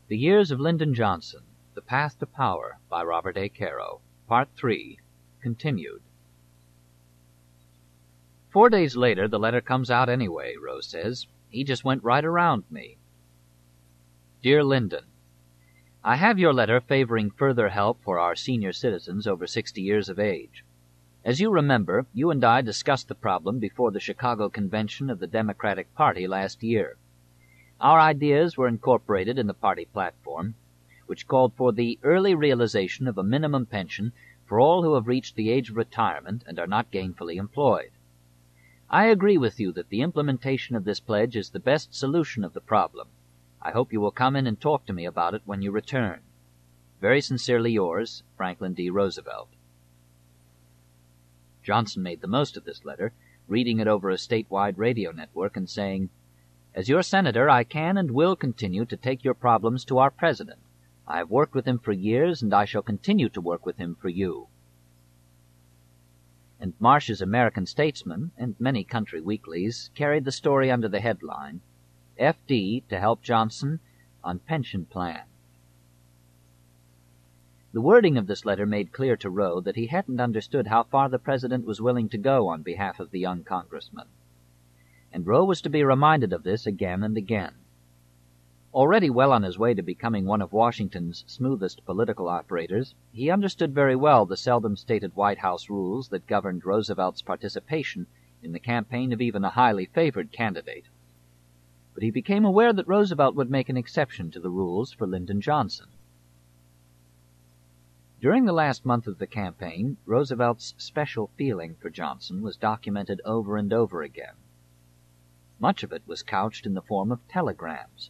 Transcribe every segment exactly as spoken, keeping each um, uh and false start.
The Years of Lyndon Johnson, The Path to Power, by Robert A. Caro, Part three, continued. Four days later, the letter comes out anyway, Rose says. He just went right around me. Dear Lyndon, I have your letter favoring further help for our senior citizens over sixty years of age. As you remember, you and I discussed the problem before the Chicago Convention of the Democratic Party last year. Our ideas were incorporated in the party platform, which called for the early realization of a minimum pension for all who have reached the age of retirement and are not gainfully employed. I agree with you that the implementation of this pledge is the best solution of the problem. I hope you will come in and talk to me about it when you return. Very sincerely yours, Franklin D. Roosevelt. Johnson made the most of this letter, reading it over a statewide radio network and saying, As your senator, I can and will continue to take your problems to our president. I have worked with him for years, and I shall continue to work with him for you. And Marsh's American Statesman and many country weeklies carried the story under the headline, F D to help Johnson on pension plan. The wording of this letter made clear to Roe that he hadn't understood how far the president was willing to go on behalf of the young congressman. And Roe was to be reminded of this again and again. Already well on his way to becoming one of Washington's smoothest political operators, he understood very well the seldom stated White House rules that governed Roosevelt's participation in the campaign of even a highly favored candidate. But he became aware that Roosevelt would make an exception to the rules for Lyndon Johnson. During the last month of the campaign, Roosevelt's special feeling for Johnson was documented over and over again. Much of it was couched in the form of telegrams.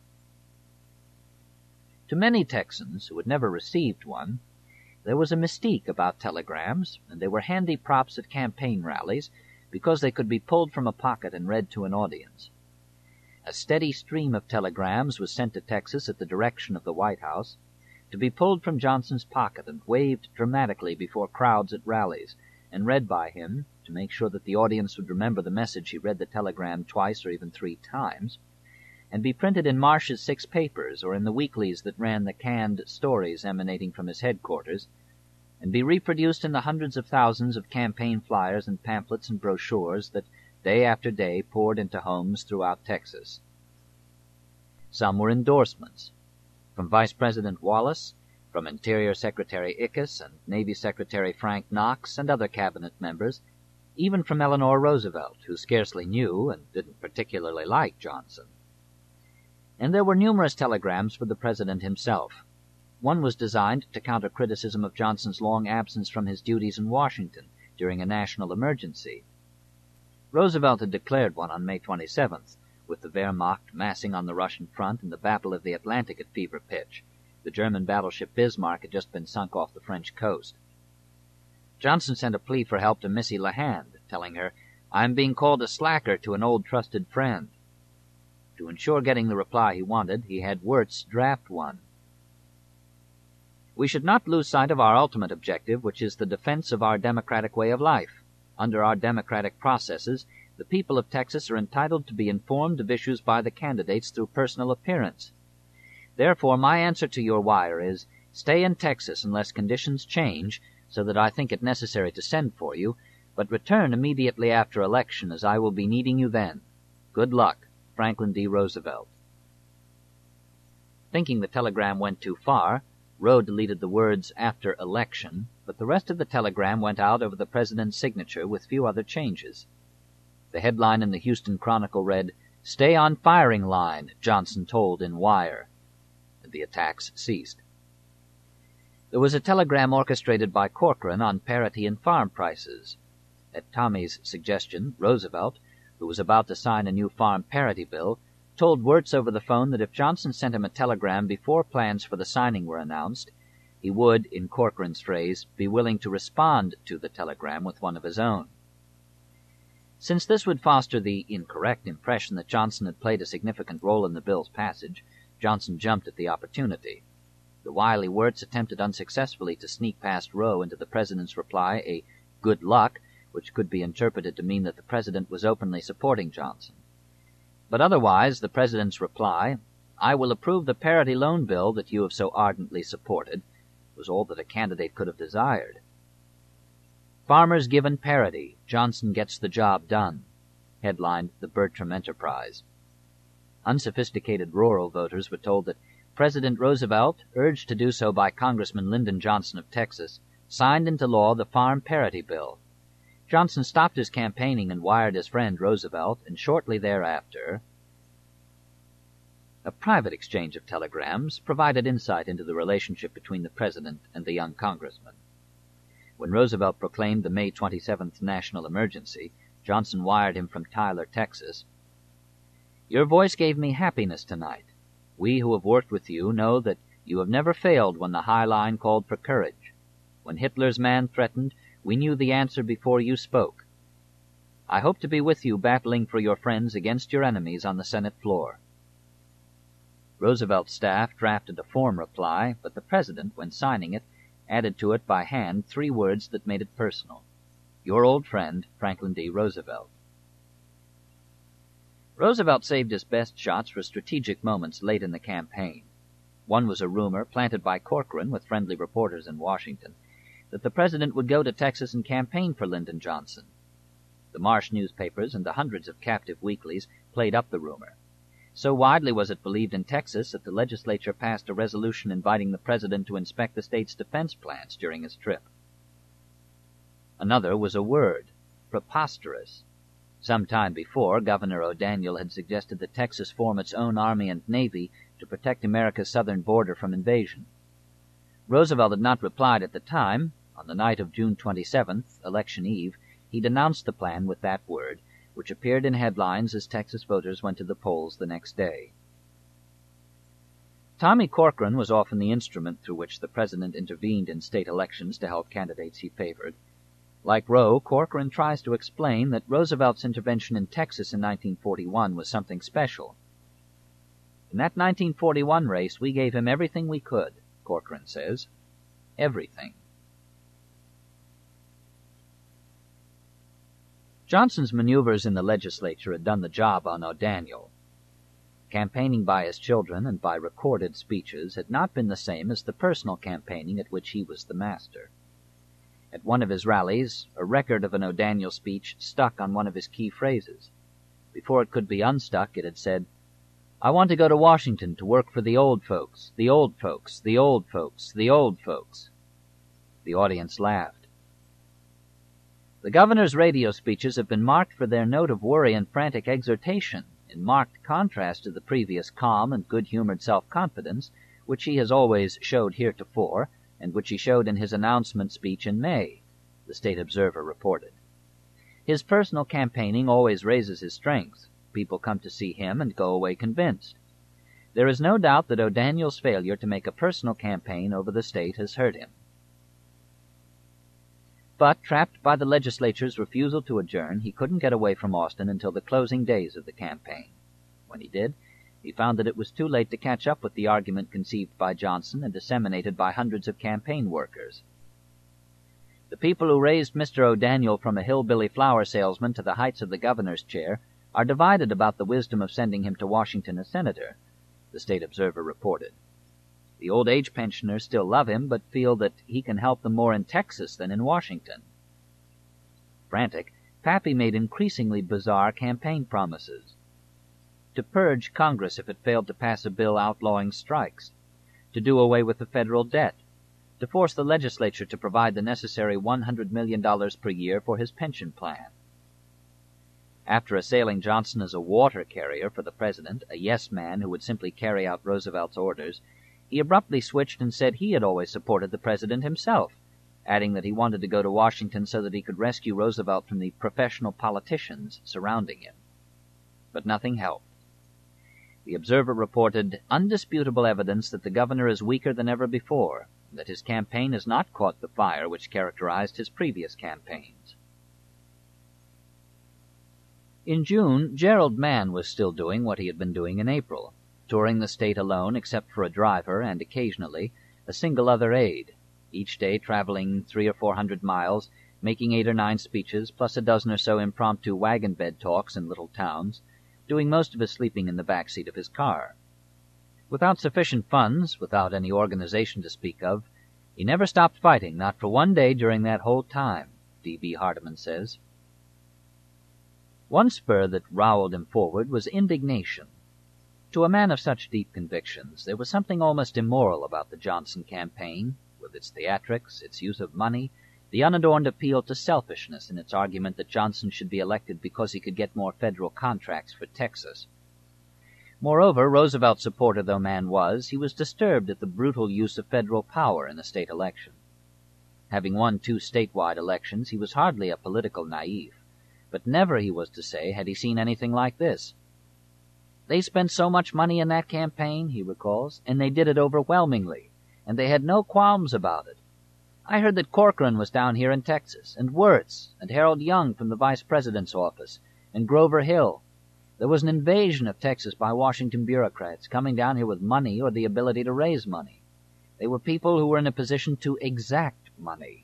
To many Texans who had never received one, there was a mystique about telegrams, and they were handy props at campaign rallies because they could be pulled from a pocket and read to an audience. A steady stream of telegrams was sent to Texas at the direction of the White House, to be pulled from Johnson's pocket and waved dramatically before crowds at rallies, and read by him to make sure that the audience would remember the message he read the telegram twice or even three times, and be printed in Marsh's six papers or in the weeklies that ran the canned stories emanating from his headquarters, and be reproduced in the hundreds of thousands of campaign flyers and pamphlets and brochures that day after day poured into homes throughout Texas. Some were endorsements, from Vice President Wallace, from Interior Secretary Ickes and Navy Secretary Frank Knox and other cabinet members, even from Eleanor Roosevelt, who scarcely knew and didn't particularly like Johnson. And there were numerous telegrams for the president himself. One was designed to counter criticism of Johnson's long absence from his duties in Washington during a national emergency. Roosevelt had declared one on May twenty-seventh, with the Wehrmacht massing on the Russian front and the Battle of the Atlantic at fever pitch. The German battleship Bismarck had just been sunk off the French coast. Johnson sent a plea for help to Missy LeHand, telling her, I am being called a slacker to an old trusted friend. To ensure getting the reply he wanted, he had Wirtz draft one. We should not lose sight of our ultimate objective, which is the defense of our democratic way of life. Under our democratic processes, the people of Texas are entitled to be informed of issues by the candidates through personal appearance. Therefore, my answer to your wire is, stay in Texas unless conditions change, so that I think it necessary to send for you, but return immediately after election, as I will be needing you then. Good luck, Franklin D. Roosevelt. Thinking the telegram went too far, Roe deleted the words after election, but the rest of the telegram went out over the president's signature with few other changes. The headline in the Houston Chronicle read, Stay on firing line, Johnson told in wire. And the attacks ceased. There was a telegram orchestrated by Corcoran on parity in farm prices. At Tommy's suggestion, Roosevelt, who was about to sign a new farm parity bill, told Wirtz over the phone that if Johnson sent him a telegram before plans for the signing were announced, he would, in Corcoran's phrase, be willing to respond to the telegram with one of his own. Since this would foster the incorrect impression that Johnson had played a significant role in the bill's passage, Johnson jumped at the opportunity. The wily Wirtz attempted unsuccessfully to sneak past Roe into the president's reply a good luck, which could be interpreted to mean that the president was openly supporting Johnson. But otherwise, the president's reply, "I will approve the parity loan bill that you have so ardently supported," was all that a candidate could have desired. "Farmers given parity. Johnson gets the job done," headlined the Bertram Enterprise. Unsophisticated rural voters were told that President Roosevelt, urged to do so by Congressman Lyndon Johnson of Texas, signed into law the Farm Parity Bill. Johnson stopped his campaigning and wired his friend Roosevelt, and shortly thereafter a private exchange of telegrams provided insight into the relationship between the president and the young congressman. When Roosevelt proclaimed the May twenty-seventh national emergency, Johnson wired him from Tyler, Texas, "Your voice gave me happiness tonight. We who have worked with you know that you have never failed when the High Line called for courage. When Hitler's man threatened, we knew the answer before you spoke. I hope to be with you battling for your friends against your enemies on the Senate floor." Roosevelt's staff drafted a form reply, but the president, when signing it, added to it by hand three words that made it personal: "Your old friend, Franklin D. Roosevelt." Roosevelt saved his best shots for strategic moments late in the campaign. One was a rumor, planted by Corcoran with friendly reporters in Washington, that the president would go to Texas and campaign for Lyndon Johnson. The Marsh newspapers and the hundreds of captive weeklies played up the rumor. So widely was it believed in Texas that the legislature passed a resolution inviting the president to inspect the state's defense plants during his trip. Another was a word: preposterous. Some time before, Governor O'Daniel had suggested that Texas form its own army and navy to protect America's southern border from invasion. Roosevelt had not replied at the time. On the night of June twenty-seventh, election eve, he denounced the plan with that word, which appeared in headlines as Texas voters went to the polls the next day. Tommy Corcoran was often the instrument through which the president intervened in state elections to help candidates he favored. Like Roe, Corcoran tries to explain that Roosevelt's intervention in Texas in nineteen forty-one was something special. "In that nineteen forty-one race, we gave him everything we could," Corcoran says. Everything. Johnson's maneuvers in the legislature had done the job on O'Daniel. Campaigning by his children and by recorded speeches had not been the same as the personal campaigning at which he was the master. At one of his rallies, a record of an O'Daniel speech stuck on one of his key phrases. Before it could be unstuck, it had said, "I want to go to Washington to work for the old folks, the old folks, the old folks, the old folks." The audience laughed. The governor's radio speeches have been marked for their note of worry and frantic exhortation, in marked contrast to the previous calm and good-humored self-confidence which he has always showed heretofore, and which he showed in his announcement speech in May, the State Observer reported. His personal campaigning always raises his strength. People come to see him and go away convinced. There is no doubt that O'Daniel's failure to make a personal campaign over the state has hurt him. But, trapped by the legislature's refusal to adjourn, he couldn't get away from Austin until the closing days of the campaign. When he did, he found that it was too late to catch up with the argument conceived by Johnson and disseminated by hundreds of campaign workers. The people who raised Mister O'Daniel from a hillbilly flower salesman to the heights of the governor's chair are divided about the wisdom of sending him to Washington as senator, the State Observer reported. The old age pensioners still love him, but feel that he can help them more in Texas than in Washington. Frantic, Pappy made increasingly bizarre campaign promises. To purge Congress if it failed to pass a bill outlawing strikes, to do away with the federal debt, to force the legislature to provide the necessary one hundred million dollars per year for his pension plan. After assailing Johnson as a water carrier for the president, a yes man who would simply carry out Roosevelt's orders, he abruptly switched and said he had always supported the president himself, adding that he wanted to go to Washington so that he could rescue Roosevelt from the professional politicians surrounding him. But nothing helped. The Observer reported undisputable evidence that the governor is weaker than ever before, and that his campaign has not caught the fire which characterized his previous campaigns. In June, Gerald Mann was still doing what he had been doing in April, touring the state alone except for a driver and, occasionally, a single other aide, each day traveling three or four hundred miles, making eight or nine speeches, plus a dozen or so impromptu wagon bed talks in little towns, doing most of his sleeping in the back seat of his car. Without sufficient funds, without any organization to speak of, he never stopped fighting, not for one day during that whole time, D B Hardeman says. One spur that rowelled him forward was indignation. To a man of such deep convictions, there was something almost immoral about the Johnson campaign, with its theatrics, its use of money, the unadorned appeal to selfishness in its argument that Johnson should be elected because he could get more federal contracts for Texas. Moreover, Roosevelt supporter though man was, he was disturbed at the brutal use of federal power in the state election. Having won two statewide elections, he was hardly a political naive, but never, he was to say, had he seen anything like this. They spent so much money in that campaign, he recalls, and they did it overwhelmingly, and they had no qualms about it. I heard that Corcoran was down here in Texas, and Wirtz, and Harold Young from the vice president's office, and Grover Hill. There was an invasion of Texas by Washington bureaucrats coming down here with money or the ability to raise money. They were people who were in a position to exact money.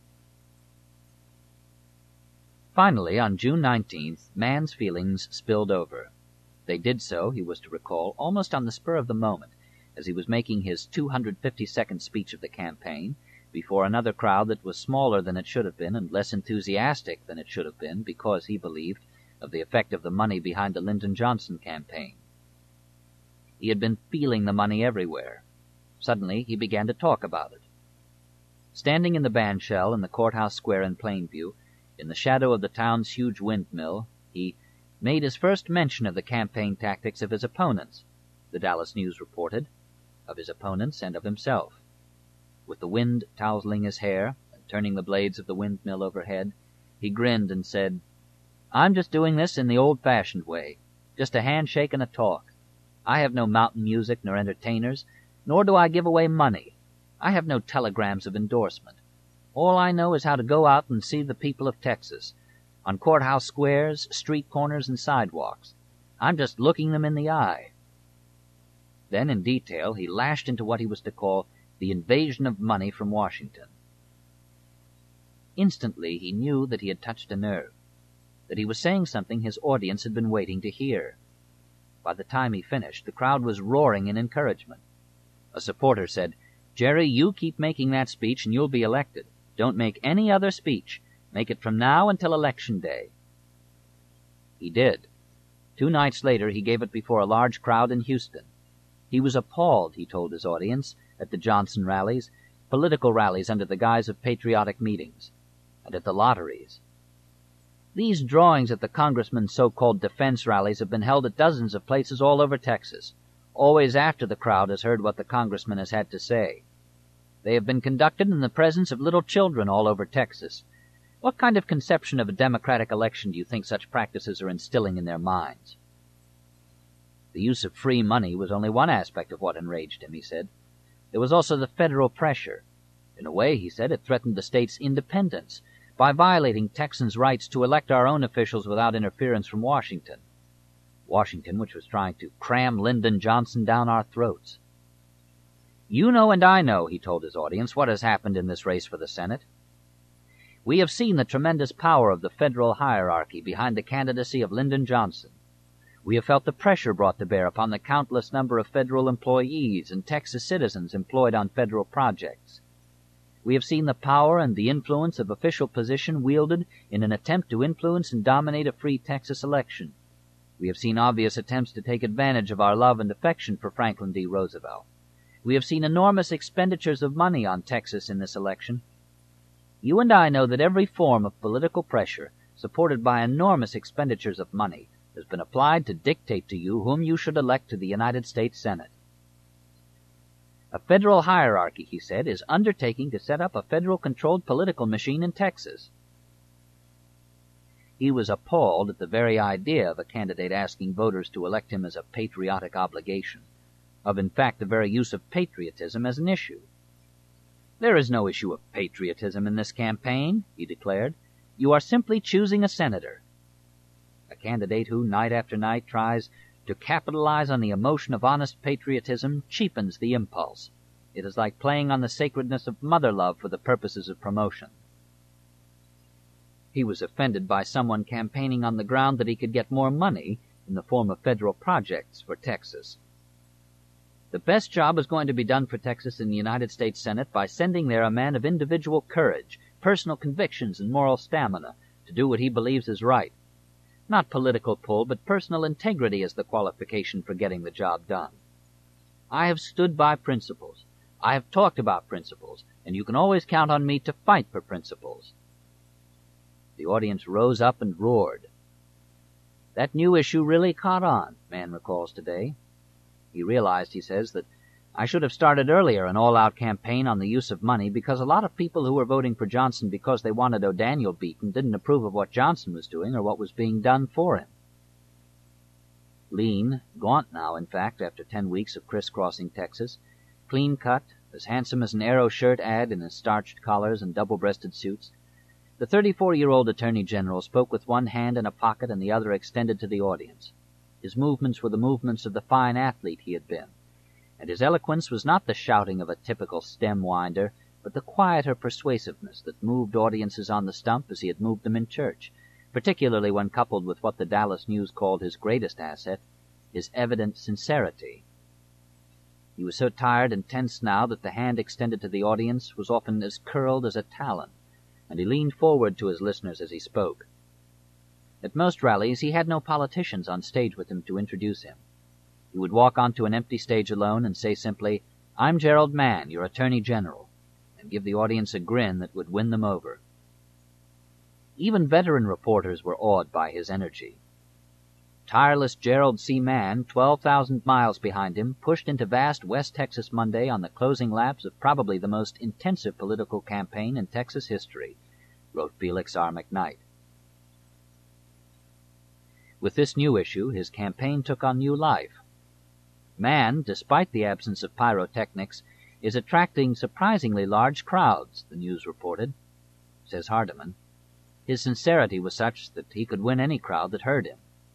Finally, on June nineteenth, Mann's feelings spilled over. They did so, he was to recall, almost on the spur of the moment, as he was making his two hundred fifty-second speech of the campaign, before another crowd that was smaller than it should have been and less enthusiastic than it should have been because, he believed, of the effect of the money behind the Lyndon Johnson campaign. He had been feeling the money everywhere. Suddenly he began to talk about it. Standing in the bandshell in the courthouse square in Plainview, in the shadow of the town's huge windmill, he made his first mention of the campaign tactics of his opponents, the Dallas News reported, of his opponents and of himself. With the wind tousling his hair and turning the blades of the windmill overhead, he grinned and said, "I'm just doing this in the old-fashioned way, just a handshake and a talk. I have no mountain music nor entertainers, nor do I give away money. I have no telegrams of endorsement. All I know is how to go out and see the people of Texas, on courthouse squares, street corners, and sidewalks. I'm just looking them in the eye." Then, in detail, he lashed into what he was to call the invasion of money from Washington. Instantly he knew that he had touched a nerve, that he was saying something his audience had been waiting to hear. By the time he finished, the crowd was roaring in encouragement. A supporter said, "Jerry, you keep making that speech and you'll be elected. Don't make any other speech. Make it from now until Election Day." He did. Two nights later he gave it before a large crowd in Houston. He was appalled, he told his audience, at the Johnson rallies, political rallies under the guise of patriotic meetings, and at the lotteries. These drawings at the congressman's so-called defense rallies have been held at dozens of places all over Texas, always after the crowd has heard what the congressman has had to say. They have been conducted in the presence of little children all over Texas. What kind of conception of a democratic election do you think such practices are instilling in their minds? The use of free money was only one aspect of what enraged him, he said. There was also the federal pressure. In a way, he said, it threatened the state's independence by violating Texans' rights to elect our own officials without interference from Washington. Washington, which was trying to cram Lyndon Johnson down our throats. You know and I know, he told his audience, what has happened in this race for the Senate. We have seen the tremendous power of the federal hierarchy behind the candidacy of Lyndon Johnson. We have felt the pressure brought to bear upon the countless number of federal employees and Texas citizens employed on federal projects. We have seen the power and the influence of official position wielded in an attempt to influence and dominate a free Texas election. We have seen obvious attempts to take advantage of our love and affection for Franklin D. Roosevelt. We have seen enormous expenditures of money on Texas in this election. You and I know that every form of political pressure, supported by enormous expenditures of money, has been applied to dictate to you whom you should elect to the United States Senate. A federal hierarchy, he said, is undertaking to set up a federal-controlled political machine in Texas. He was appalled at the very idea of a candidate asking voters to elect him as a patriotic obligation, of in fact the very use of patriotism as an issue. There is no issue of patriotism in this campaign, he declared. You are simply choosing a senator. A candidate who, night after night, tries to capitalize on the emotion of honest patriotism cheapens the impulse. It is like playing on the sacredness of mother love for the purposes of promotion. He was offended by someone campaigning on the ground that he could get more money in the form of federal projects for Texas. The best job is going to be done for Texas in the United States Senate by sending there a man of individual courage, personal convictions, and moral stamina to do what he believes is right. Not political pull, but personal integrity is the qualification for getting the job done. I have stood by principles. I have talked about principles, and you can always count on me to fight for principles." The audience rose up and roared. That new issue really caught on, Mann recalls today. He realized, he says, that I should have started earlier an all-out campaign on the use of money because a lot of people who were voting for Johnson because they wanted O'Daniel beaten didn't approve of what Johnson was doing or what was being done for him. Lean, gaunt now, in fact, after ten weeks of crisscrossing Texas, clean-cut, as handsome as an Aero shirt ad in his starched collars and double-breasted suits, the thirty-four-year-old Attorney General spoke with one hand in a pocket and the other extended to the audience. His movements were the movements of the fine athlete he had been, and his eloquence was not the shouting of a typical stem winder, but the quieter persuasiveness that moved audiences on the stump as he had moved them in church, particularly when coupled with what the Dallas News called his greatest asset, his evident sincerity. He was so tired and tense now that the hand extended to the audience was often as curled as a talon, and he leaned forward to his listeners as he spoke. At most rallies he had no politicians on stage with him to introduce him. He would walk onto an empty stage alone and say simply, "I'm Gerald Mann, your Attorney General," and give the audience a grin that would win them over. Even veteran reporters were awed by his energy. Tireless Gerald C. Mann, twelve thousand miles behind him, pushed into vast West Texas Monday on the closing laps of probably the most intensive political campaign in Texas history, wrote Felix R. McKnight. With this new issue, his campaign took on new life. Mann, despite the absence of pyrotechnics, is attracting surprisingly large crowds, the News reported. Says Hardiman, his sincerity was such that he could win any crowd that heard him.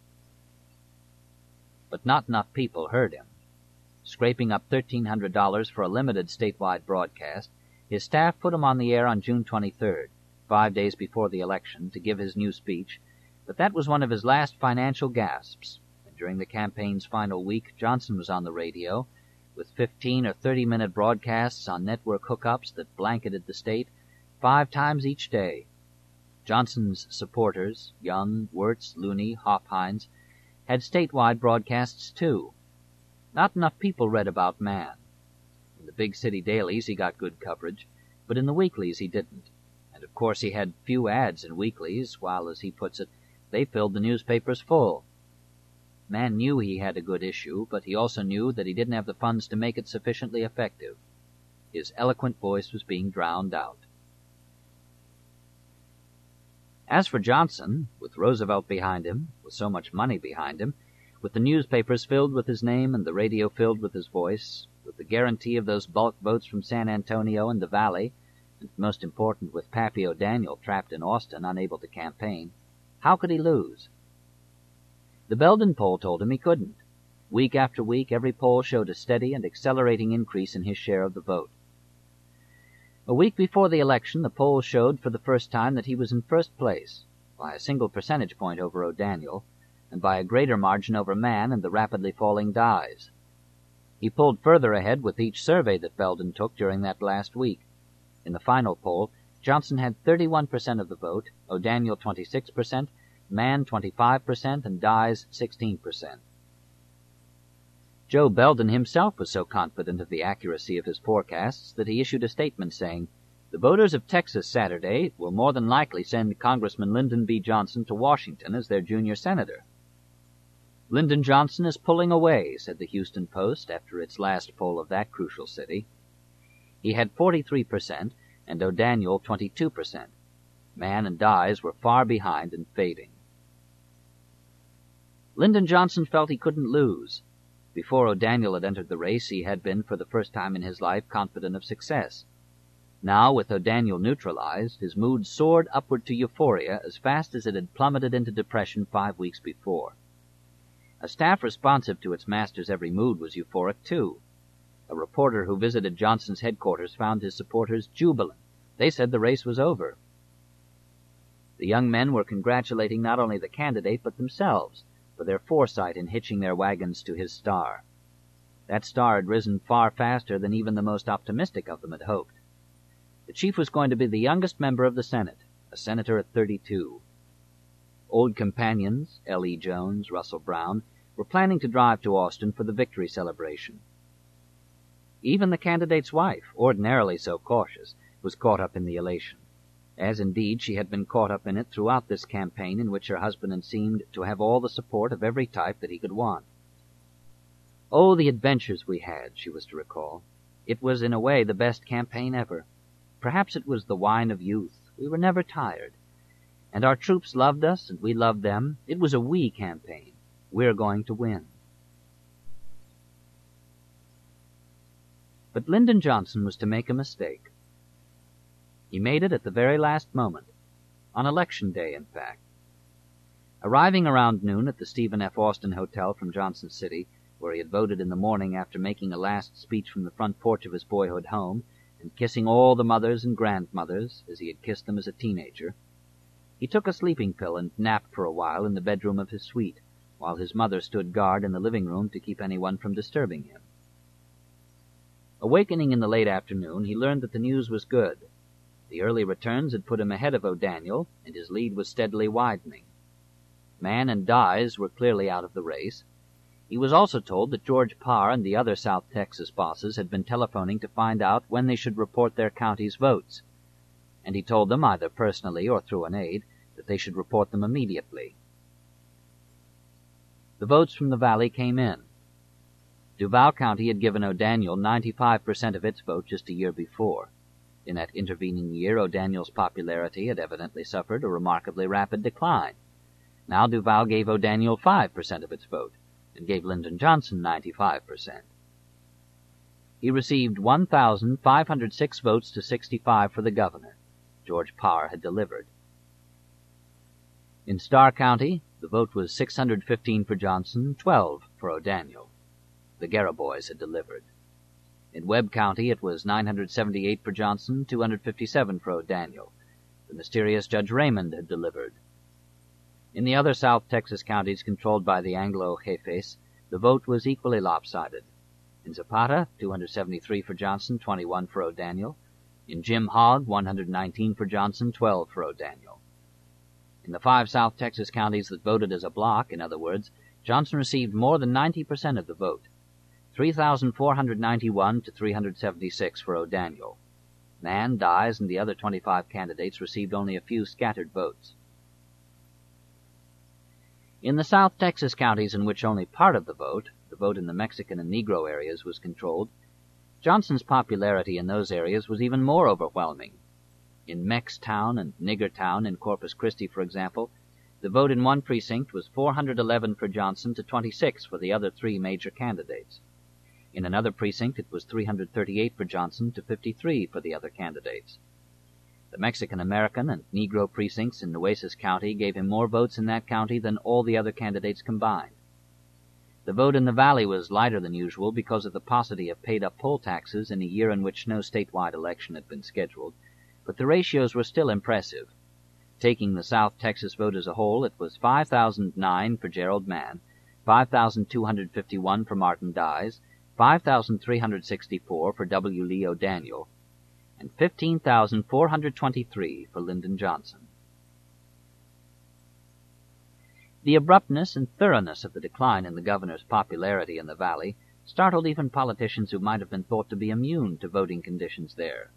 But not enough people heard him. Scraping up thirteen hundred dollars for a limited statewide broadcast, his staff put him on the air on June twenty-third, five days before the election, to give his new speech, but that was one of his last financial gasps, and during the campaign's final week, Johnson was on the radio, with fifteen or thirty-minute broadcasts on network hookups that blanketed the state, five times each day. Johnson's supporters, Young, Wirtz, Looney, Hofheinz, had statewide broadcasts too. Not enough people read about Mann. In the big city dailies he got good coverage, but in the weeklies he didn't. And of course he had few ads in weeklies, while, as he puts it, they filled the newspapers full. Mann knew he had a good issue, but he also knew that he didn't have the funds to make it sufficiently effective. His eloquent voice was being drowned out. As for Johnson, with Roosevelt behind him, with so much money behind him, with the newspapers filled with his name and the radio filled with his voice, with the guarantee of those bulk votes from San Antonio and the Valley, and most important, with Pappy O'Daniel trapped in Austin, unable to campaign, how could he lose? The Belden poll told him he couldn't. Week after week, every poll showed a steady and accelerating increase in his share of the vote. A week before the election, the polls showed for the first time that he was in first place, by a single percentage point over O'Daniel, and by a greater margin over Mann and the rapidly falling Dyes. He pulled further ahead with each survey that Belden took during that last week. In the final poll, Johnson had thirty-one percent of the vote, O'Daniel twenty-six percent, Mann twenty-five percent, and Dyes sixteen percent. Joe Belden himself was so confident of the accuracy of his forecasts that he issued a statement saying, "The voters of Texas Saturday will more than likely send Congressman Lyndon B. Johnson to Washington as their junior senator." "Lyndon Johnson is pulling away," said the Houston Post after its last poll of that crucial city. He had forty-three percent and O'Daniel twenty-two percent. Mann and Dyes were far behind and fading. Lyndon Johnson felt he couldn't lose. Before O'Daniel had entered the race, he had been, for the first time in his life, confident of success. Now, with O'Daniel neutralized, his mood soared upward to euphoria as fast as it had plummeted into depression five weeks before. A staff responsive to its master's every mood was euphoric, too. A reporter who visited Johnson's headquarters found his supporters jubilant. They said the race was over. The young men were congratulating not only the candidate but themselves for their foresight in hitching their wagons to his star. That star had risen far faster than even the most optimistic of them had hoped. The chief was going to be the youngest member of the Senate, a senator at thirty-two. Old companions, L E Jones, Russell Brown, were planning to drive to Austin for the victory celebration. Even the candidate's wife, ordinarily so cautious, was caught up in the elation, as indeed she had been caught up in it throughout this campaign in which her husband had seemed to have all the support of every type that he could want. Oh, the adventures we had, she was to recall. It was in a way the best campaign ever. Perhaps it was the wine of youth. We were never tired. And our troops loved us, and we loved them. It was a we campaign. We're going to win. But Lyndon Johnson was to make a mistake. He made it at the very last moment, on Election Day, in fact. Arriving around noon at the Stephen F. Austin Hotel from Johnson City, where he had voted in the morning after making a last speech from the front porch of his boyhood home, and kissing all the mothers and grandmothers as he had kissed them as a teenager, he took a sleeping pill and napped for a while in the bedroom of his suite, while his mother stood guard in the living room to keep anyone from disturbing him. Awakening in the late afternoon, he learned that the news was good. The early returns had put him ahead of O'Daniel, and his lead was steadily widening. Mann and Dyes were clearly out of the race. He was also told that George Parr and the other South Texas bosses had been telephoning to find out when they should report their county's votes, and he told them, either personally or through an aide, that they should report them immediately. The votes from the valley came in. Duval County had given O'Daniel ninety-five percent of its vote just a year before. In that intervening year, O'Daniel's popularity had evidently suffered a remarkably rapid decline. Now Duval gave O'Daniel five percent of its vote, and gave Lyndon Johnson ninety-five percent. He received one thousand five hundred six votes to sixty-five for the governor. George Parr had delivered. In Starr County, the vote was six hundred fifteen for Johnson, twelve for O'Daniel. The Guerra boys had delivered. In Webb County, it was nine hundred seventy-eight for Johnson, two hundred fifty-seven for O'Daniel. The mysterious Judge Raymond had delivered. In the other South Texas counties controlled by the Anglo-Jefes, the vote was equally lopsided. In Zapata, two hundred seventy-three for Johnson, twenty-one for O'Daniel. In Jim Hogg, one hundred nineteen for Johnson, twelve for O'Daniel. In the five South Texas counties that voted as a block, in other words, Johnson received more than ninety percent of the vote, three thousand four hundred ninety-one to three hundred seventy-six for O'Daniel. Mann, Dyes, and the other twenty-five candidates received only a few scattered votes. In the South Texas counties in which only part of the vote, the vote in the Mexican and Negro areas, was controlled, Johnson's popularity in those areas was even more overwhelming. In Mextown and Niggertown in Corpus Christi, for example, the vote in one precinct was four hundred eleven for Johnson to twenty-six for the other three major candidates. In another precinct, it was three hundred thirty-eight for Johnson to fifty-three for the other candidates. The Mexican-American and Negro precincts in Nueces County gave him more votes in that county than all the other candidates combined. The vote in the Valley was lighter than usual because of the paucity of paid-up poll taxes in a year in which no statewide election had been scheduled, but the ratios were still impressive. Taking the South Texas vote as a whole, it was five thousand nine for Gerald Mann, five thousand two hundred fifty-one for Martin Dyes, five thousand three hundred sixty-four for W. Lee O'Daniel, and fifteen thousand four hundred twenty-three for Lyndon Johnson. The abruptness and thoroughness of the decline in the governor's popularity in the Valley startled even politicians who might have been thought to be immune to voting conditions there.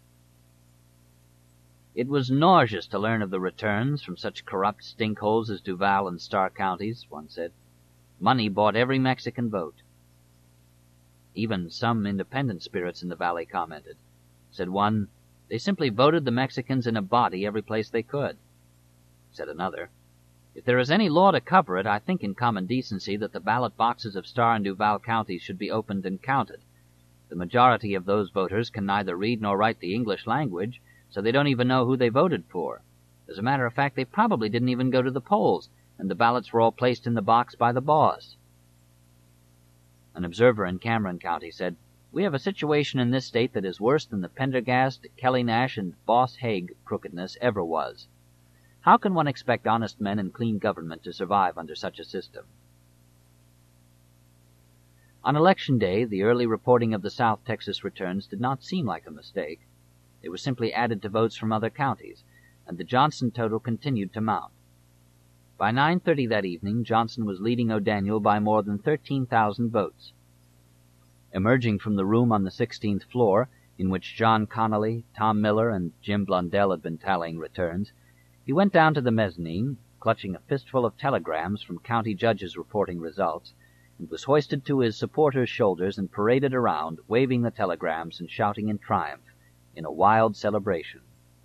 It was nauseous to learn of the returns from such corrupt stinkholes as Duval and Starr counties, one said. Money bought every Mexican vote. Even some independent spirits in the Valley commented. Said one, they simply voted the Mexicans in a body every place they could. Said another, if there is any law to cover it, I think in common decency that the ballot boxes of Starr and Duval counties should be opened and counted. The majority of those voters can neither read nor write the English language, so they don't even know who they voted for. As a matter of fact, they probably didn't even go to the polls, and the ballots were all placed in the box by the boss. An observer in Cameron County said, we have a situation in this state that is worse than the Pendergast, Kelly Nash, and Boss Haig crookedness ever was. How can one expect honest men and clean government to survive under such a system? On Election Day, the early reporting of the South Texas returns did not seem like a mistake. They were simply added to votes from other counties, and the Johnson total continued to mount. By nine thirty that evening, Johnson was leading O'Daniel by more than thirteen thousand votes. Emerging from the room on the sixteenth floor, in which John Connolly, Tom Miller, and Jim Blundell had been tallying returns, he went down to the mezzanine, clutching a fistful of telegrams from county judges reporting results, and was hoisted to his supporters' shoulders and paraded around, waving the telegrams and shouting in triumph, in a wild celebration.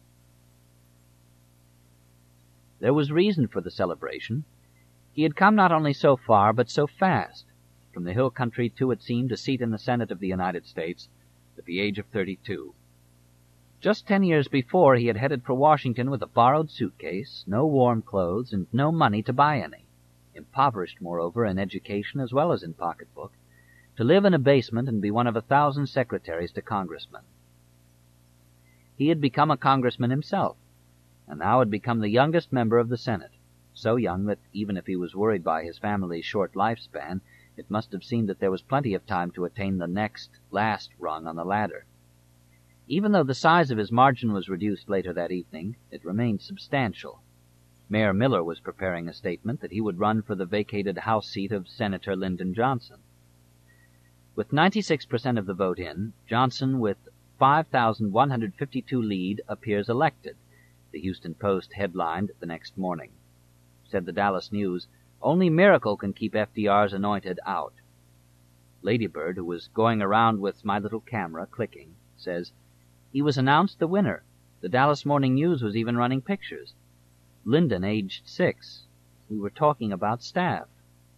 There was reason for the celebration. He had come not only so far, but so fast. From the hill country to, it seemed, a seat in the Senate of the United States at the age of thirty-two. Just ten years before, he had headed for Washington with a borrowed suitcase, no warm clothes, and no money to buy any, impoverished, moreover, in education as well as in pocketbook, to live in a basement and be one of a thousand secretaries to congressmen. He had become a congressman himself, and now had become the youngest member of the Senate, so young that even if he was worried by his family's short lifespan, it must have seemed that there was plenty of time to attain the next, last rung on the ladder. Even though the size of his margin was reduced later that evening, it remained substantial. Mayor Miller was preparing a statement that he would run for the vacated House seat of Senator Lyndon Johnson. With ninety-six percent of the vote in, Johnson, with five thousand one hundred fifty-two lead, appears elected, the Houston Post headlined the next morning. Said the Dallas News, "Only miracle can keep F D R's anointed out." Ladybird, who was going around with my little camera clicking, says, "He was announced the winner. The Dallas Morning News was even running pictures. Lyndon, aged six. We were talking about staff."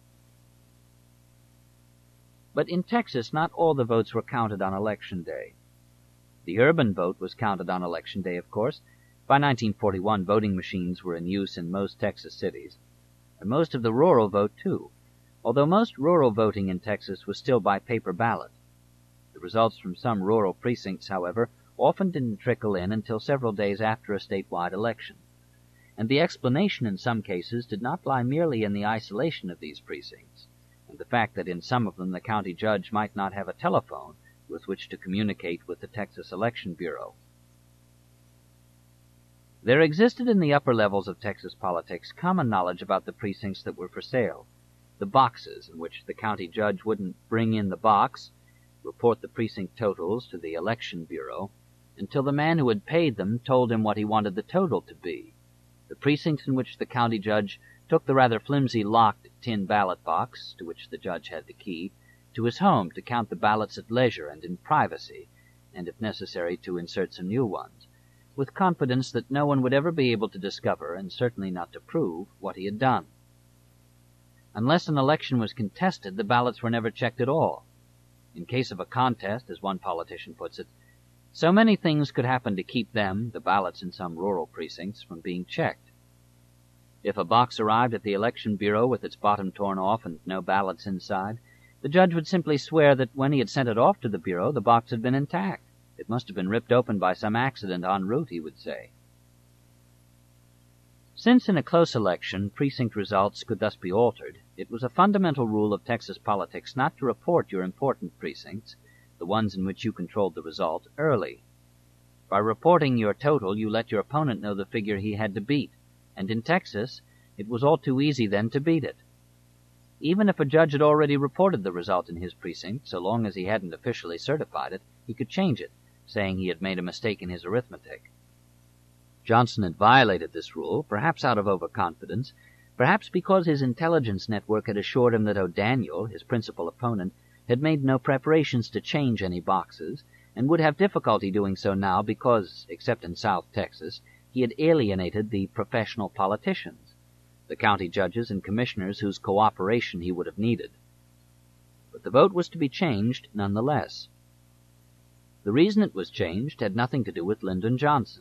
But in Texas, not all the votes were counted on Election Day. The urban vote was counted on Election Day, of course. By nineteen forty-one, voting machines were in use in most Texas cities, and most of the rural vote, too, although most rural voting in Texas was still by paper ballot. The results from some rural precincts, however, often didn't trickle in until several days after a statewide election, and the explanation in some cases did not lie merely in the isolation of these precincts, and the fact that in some of them the county judge might not have a telephone with which to communicate with the Texas Election Bureau. There existed in the upper levels of Texas politics common knowledge about the precincts that were for sale, the boxes in which the county judge wouldn't bring in the box, report the precinct totals to the Election Bureau, until the man who had paid them told him what he wanted the total to be, the precincts in which the county judge took the rather flimsy locked tin ballot box, to which the judge had the key, to his home to count the ballots at leisure and in privacy, and if necessary to insert some new ones, with confidence that no one would ever be able to discover, and certainly not to prove, what he had done. Unless an election was contested, the ballots were never checked at all. In case of a contest, as one politician puts it, so many things could happen to keep them, the ballots in some rural precincts, from being checked. If a box arrived at the Election Bureau with its bottom torn off and no ballots inside, the judge would simply swear that when he had sent it off to the Bureau, the box had been intact. It must have been ripped open by some accident en route, he would say. Since in a close election precinct results could thus be altered, it was a fundamental rule of Texas politics not to report your important precincts, the ones in which you controlled the result, early. By reporting your total, you let your opponent know the figure he had to beat, and in Texas, it was all too easy then to beat it. Even if a judge had already reported the result in his precinct, so long as he hadn't officially certified it, he could change it, saying he had made a mistake in his arithmetic. Johnson had violated this rule, perhaps out of overconfidence, perhaps because his intelligence network had assured him that O'Daniel, his principal opponent, had made no preparations to change any boxes, and would have difficulty doing so now because, except in South Texas, he had alienated the professional politicians, the county judges and commissioners whose cooperation he would have needed. But the vote was to be changed nonetheless. The reason it was changed had nothing to do with Lyndon Johnson.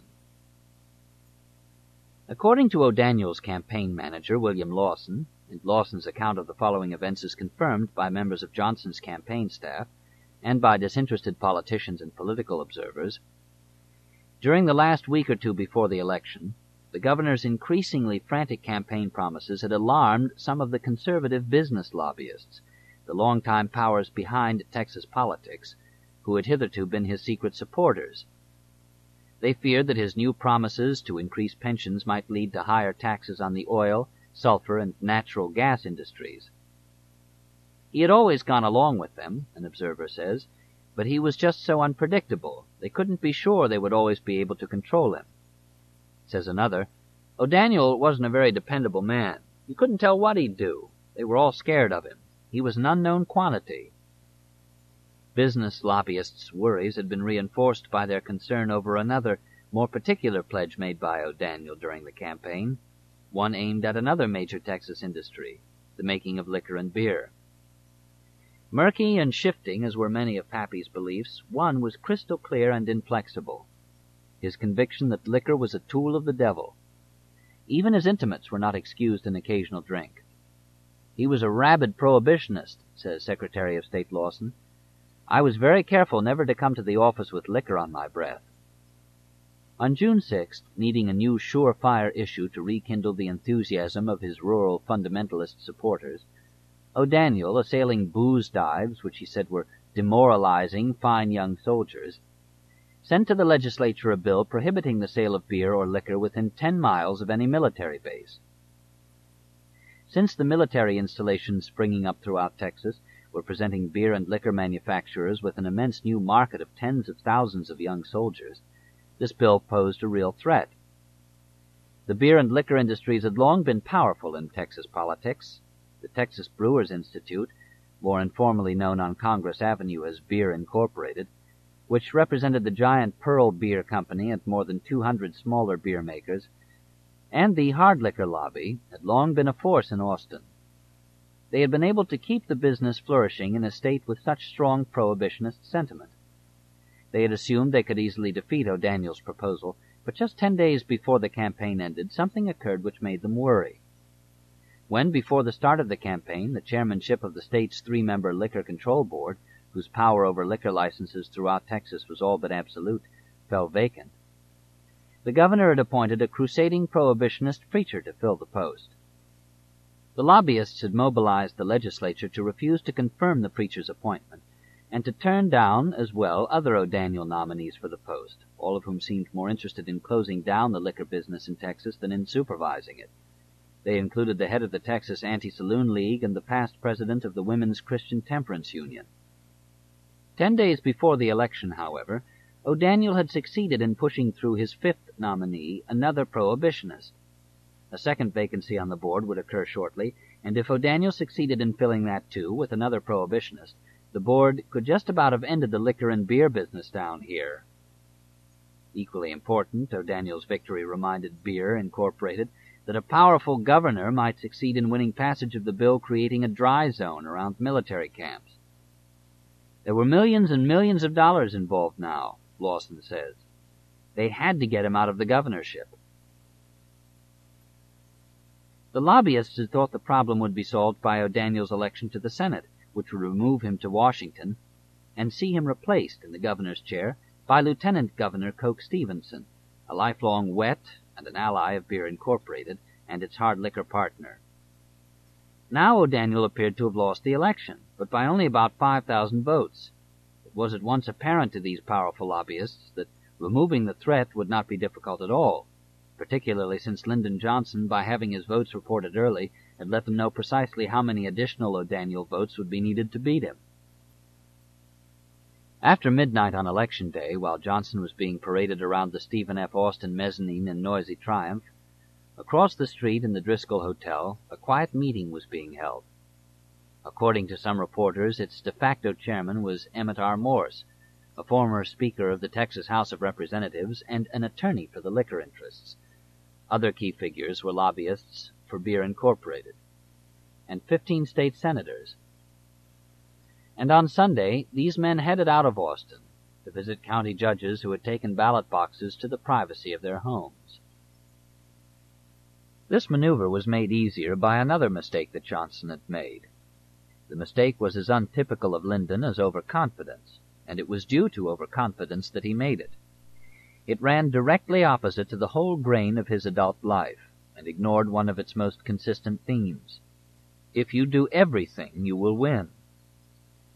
According to O'Daniel's campaign manager, William Lawson, and Lawson's account of the following events is confirmed by members of Johnson's campaign staff and by disinterested politicians and political observers, during the last week or two before the election, the governor's increasingly frantic campaign promises had alarmed some of the conservative business lobbyists. the longtime powers behind Texas politics, who had hitherto been his secret supporters. They feared that his new promises to increase pensions might lead to higher taxes on the oil, sulfur, and natural gas industries. He had always gone along with them, an observer says, but he was just so unpredictable, they couldn't be sure they would always be able to control him. Says another, O'Daniel wasn't a very dependable man. You couldn't tell what he'd do. They were all scared of him. He was an unknown quantity. Business lobbyists' worries had been reinforced by their concern over another, more particular pledge made by O'Daniel during the campaign, one aimed at another major Texas industry, the making of liquor and beer. Murky and shifting as were many of Pappy's beliefs, one was crystal clear and inflexible: his conviction that liquor was a tool of the devil. Even his intimates were not excused an occasional drink. He was a rabid prohibitionist, says Secretary of State Lawson. I was very careful never to come to the office with liquor on my breath. On June sixth, needing a new surefire issue to rekindle the enthusiasm of his rural fundamentalist supporters, O'Daniel, assailing booze dives, which he said were demoralizing fine young soldiers, sent to the legislature a bill prohibiting the sale of beer or liquor within ten miles of any military base. Since the military installations springing up throughout Texas were presenting beer and liquor manufacturers with an immense new market of tens of thousands of young soldiers, this bill posed a real threat. The beer and liquor industries had long been powerful in Texas politics. The Texas Brewers Institute, more informally known on Congress Avenue as Beer Incorporated, which represented the giant Pearl Beer Company and more than two hundred smaller beer makers, and the hard liquor lobby, had long been a force in Austin. They had been able to keep the business flourishing in a state with such strong prohibitionist sentiment. They had assumed they could easily defeat O'Daniel's proposal, but just ten days before the campaign ended, something occurred which made them worry. When, before the start of the campaign, the chairmanship of the state's three-member Liquor Control Board, whose power over liquor licenses throughout Texas was all but absolute, fell vacant, the governor had appointed a crusading prohibitionist preacher to fill the post. The lobbyists had mobilized the legislature to refuse to confirm the preacher's appointment, and to turn down, as well, other O'Daniel nominees for the post, all of whom seemed more interested in closing down the liquor business in Texas than in supervising it. They included the head of the Texas Anti-Saloon League and the past president of the Women's Christian Temperance Union. Ten days before the election, however, O'Daniel had succeeded in pushing through his fifth nominee, another prohibitionist. A second vacancy on the board would occur shortly, and if O'Daniel succeeded in filling that too with another prohibitionist, the board could just about have ended the liquor and beer business down here. Equally important, O'Daniel's victory reminded Beer Incorporated that a powerful governor might succeed in winning passage of the bill creating a dry zone around military camps. There were millions and millions of dollars involved now, Lawson says. They had to get him out of the governorship. The lobbyists had thought the problem would be solved by O'Daniel's election to the Senate, which would remove him to Washington, and see him replaced in the governor's chair by Lieutenant Governor Coke Stevenson, a lifelong wet and an ally of Beer Incorporated and its hard liquor partner. Now O'Daniel appeared to have lost the election, but by only about five thousand votes. It was at once apparent to these powerful lobbyists that removing the threat would not be difficult at all, particularly since Lyndon Johnson, by having his votes reported early, had let them know precisely how many additional O'Daniel votes would be needed to beat him. After midnight on Election Day, while Johnson was being paraded around the Stephen F. Austin mezzanine in noisy triumph, across the street in the Driscoll Hotel, a quiet meeting was being held. According to some reporters, its de facto chairman was Emmett R. Morse, a former Speaker of the Texas House of Representatives and an attorney for the liquor interests. Other key figures were lobbyists for Beer Incorporated, and fifteen state senators. And on Sunday, these men headed out of Austin to visit county judges who had taken ballot boxes to the privacy of their homes. This maneuver was made easier by another mistake that Johnson had made. The mistake was as untypical of Lyndon as overconfidence, and it was due to overconfidence that he made it. It ran directly opposite to the whole grain of his adult life, and ignored one of its most consistent themes. If you do everything, you will win.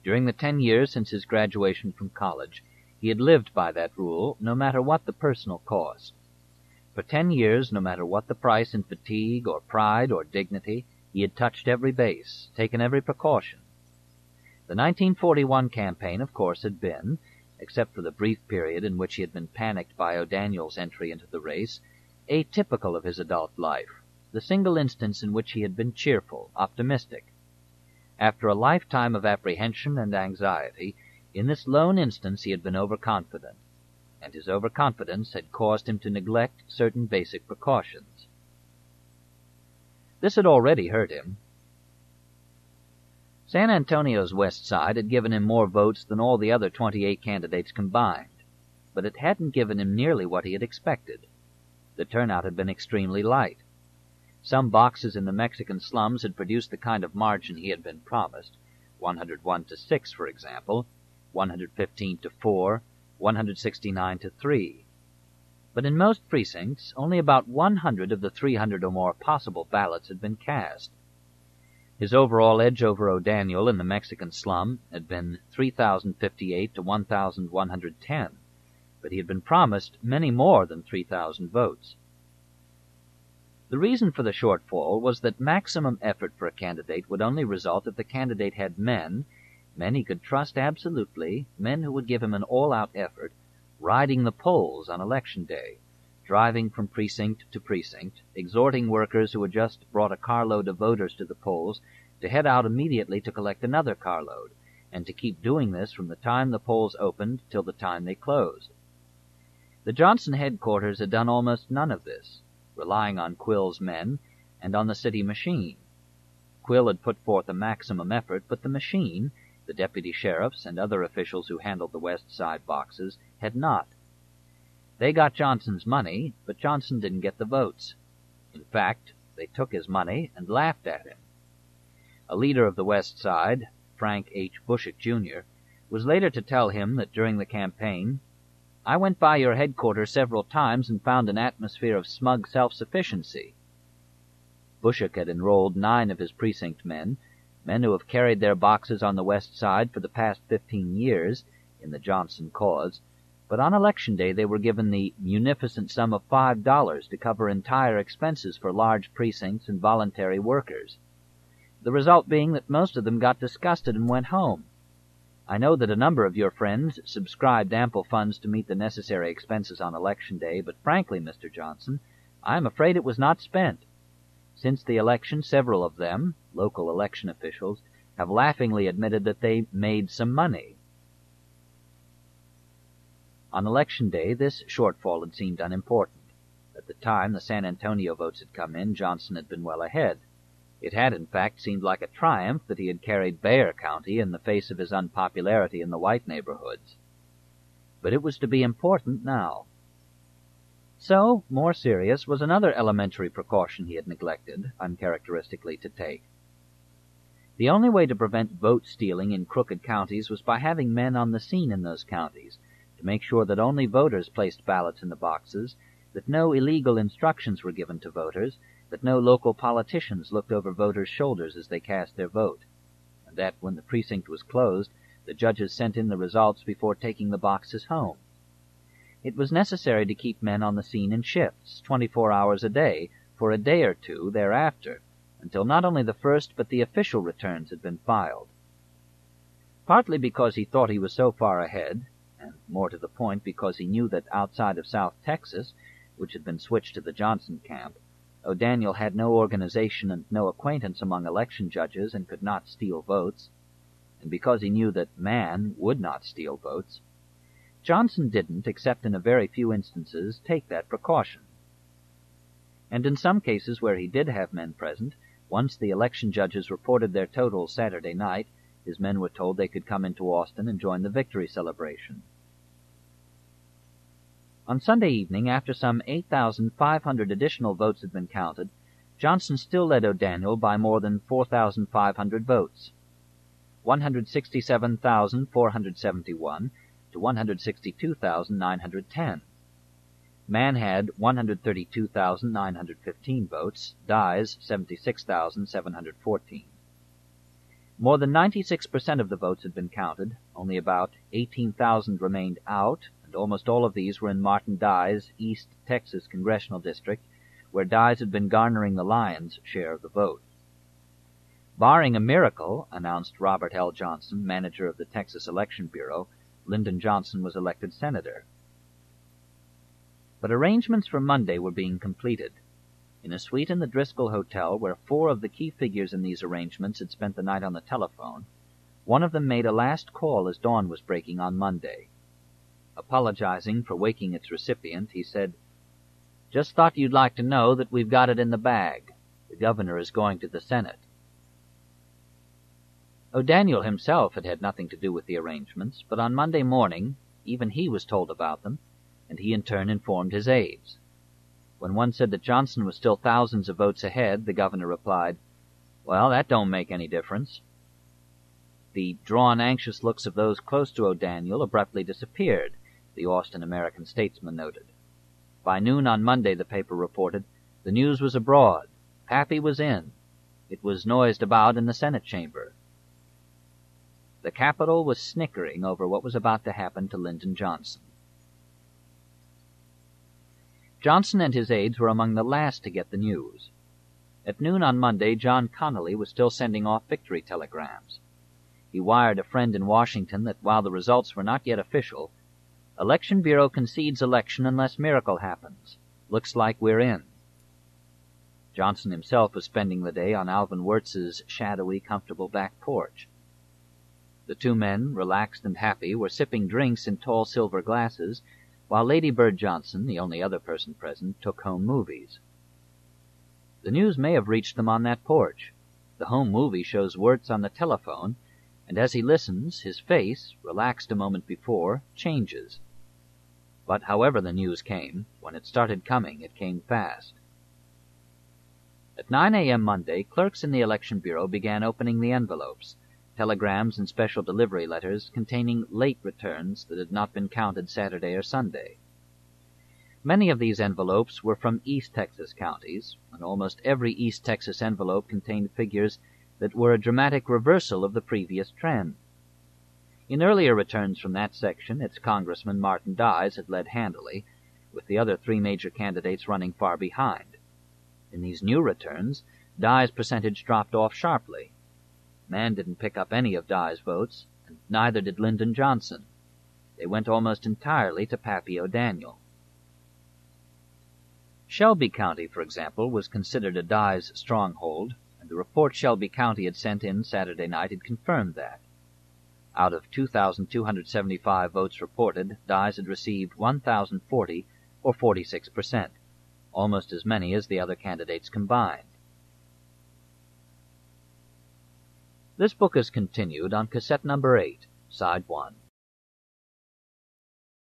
During the ten years since his graduation from college, he had lived by that rule, no matter what the personal cost. For ten years, no matter what the price in fatigue or pride or dignity, he had touched every base, taken every precaution. The nineteen forty-one campaign, of course, had been, except for the brief period in which he had been panicked by O'Daniel's entry into the race, atypical of his adult life, the single instance in which he had been cheerful, optimistic. After a lifetime of apprehension and anxiety, in this lone instance he had been overconfident, and his overconfidence had caused him to neglect certain basic precautions. This had already hurt him. San Antonio's West Side had given him more votes than all the other twenty-eight candidates combined, but it hadn't given him nearly what he had expected. The turnout had been extremely light. Some boxes in the Mexican slums had produced the kind of margin he had been promised, one hundred one to six, for example, one hundred fifteen to four, one hundred sixty-nine to three. But in most precincts, only about one hundred of the three hundred or more possible ballots had been cast. His overall edge over O'Daniel in the Mexican slum had been three thousand fifty-eight to one thousand one hundred ten, but he had been promised many more than three thousand votes. The reason for the shortfall was that maximum effort for a candidate would only result if the candidate had men, men he could trust absolutely, men who would give him an all-out effort, riding the polls on election day, driving from precinct to precinct, exhorting workers who had just brought a carload of voters to the polls to head out immediately to collect another carload, and to keep doing this from the time the polls opened till the time they closed. The Johnson headquarters had done almost none of this, relying on Quill's men and on the city machine. Quill had put forth a maximum effort, but the machine, the deputy sheriffs and other officials who handled the West Side boxes, had not. They got Johnson's money, but Johnson didn't get the votes. In fact, they took his money and laughed at him. A leader of the West Side, Frank H. Bushick, Junior, was later to tell him that during the campaign, "I went by your headquarters several times and found an atmosphere of smug self-sufficiency." Bushick had enrolled nine of his precinct men, men who have carried their boxes on the West Side for the past fifteen years, in the Johnson cause, but on election day they were given the munificent sum of five dollars to cover entire expenses for large precincts and voluntary workers. The result being that most of them got disgusted and went home. I know that a number of your friends subscribed ample funds to meet the necessary expenses on election day, but frankly, Mister Johnson, I am afraid it was not spent. Since the election, several of them, local election officials, have laughingly admitted that they made some money. On election day, this shortfall had seemed unimportant. At the time the San Antonio votes had come in, Johnson had been well ahead. It had, in fact, seemed like a triumph that he had carried Bexar County in the face of his unpopularity in the white neighborhoods. But it was to be important now. So, more serious, was another elementary precaution he had neglected, uncharacteristically, to take. The only way to prevent vote stealing in crooked counties was by having men on the scene in those counties, to make sure that only voters placed ballots in the boxes, that no illegal instructions were given to voters, that no local politicians looked over voters' shoulders as they cast their vote, and that, when the precinct was closed, the judges sent in the results before taking the boxes home. It was necessary to keep men on the scene in shifts, twenty-four hours a day, for a day or two thereafter, until not only the first but the official returns had been filed. Partly because he thought he was so far ahead, and more to the point because he knew that outside of South Texas, which had been switched to the Johnson camp, O'Daniel had no organization and no acquaintance among election judges and could not steal votes, and because he knew that man would not steal votes, Johnson didn't, except in a very few instances, take that precaution. And in some cases where he did have men present, once the election judges reported their totals Saturday night, his men were told they could come into Austin and join the victory celebration. On Sunday evening, after some eight thousand five hundred additional votes had been counted, Johnson still led O'Daniel by more than four thousand five hundred votes, one hundred sixty-seven thousand four hundred seventy-one to one hundred sixty-two thousand nine hundred ten. Man had one hundred thirty-two thousand nine hundred fifteen votes, Dies seventy-six thousand seven hundred fourteen. More than ninety-six percent of the votes had been counted, only about eighteen thousand remained out, and almost all of these were in Martin Dye's East Texas congressional district, where Dye had been garnering the lion's share of the vote. Barring a miracle, announced Robert L. Johnson, manager of the Texas Election Bureau, Lyndon Johnson was elected senator. But arrangements for Monday were being completed. In a suite in the Driscoll Hotel, where four of the key figures in these arrangements had spent the night on the telephone, one of them made a last call as dawn was breaking on Monday. Apologizing for waking its recipient, he said, "Just thought you'd like to know that we've got it in the bag. The governor is going to the Senate." O'Daniel himself had had nothing to do with the arrangements, but on Monday morning even he was told about them, and he in turn informed his aides. When one said that Johnson was still thousands of votes ahead, the governor replied, "Well, that don't make any difference." The drawn, anxious looks of those close to O'Daniel abruptly disappeared, the Austin American Statesman noted. By noon on Monday, the paper reported, the news was abroad. Pappy was in. It was noised about in the Senate chamber. The Capitol was snickering over what was about to happen to Lyndon Johnson. Johnson and his aides were among the last to get the news. At noon on Monday, John Connally was still sending off victory telegrams. He wired a friend in Washington that while the results were not yet official, Election Bureau concedes election unless miracle happens. Looks like we're in. Johnson himself was spending the day on Alvin Wirtz's shadowy, comfortable back porch. The two men, relaxed and happy, were sipping drinks in tall silver glasses, while Lady Bird Johnson, the only other person present, took home movies. The news may have reached them on that porch. The home movie shows Wirtz on the telephone, and as he listens, his face, relaxed a moment before, changes. But however the news came, when it started coming, it came fast. At nine a.m. Monday, clerks in the Election Bureau began opening the envelopes, telegrams and special delivery letters containing late returns that had not been counted Saturday or Sunday. Many of these envelopes were from East Texas counties, and almost every East Texas envelope contained figures that were a dramatic reversal of the previous trend. In earlier returns from that section, its congressman Martin Dye had led handily, with the other three major candidates running far behind. In these new returns, Dye's percentage dropped off sharply. Mann didn't pick up any of Dye's votes, and neither did Lyndon Johnson. They went almost entirely to Pappy O'Daniel. Shelby County, for example, was considered a Dye's stronghold, and the report Shelby County had sent in Saturday night had confirmed that. Out of two thousand two hundred seventy-five votes reported, Dye had received one thousand forty, or forty-six percent, almost as many as the other candidates combined. This book is continued on cassette number eight, side one.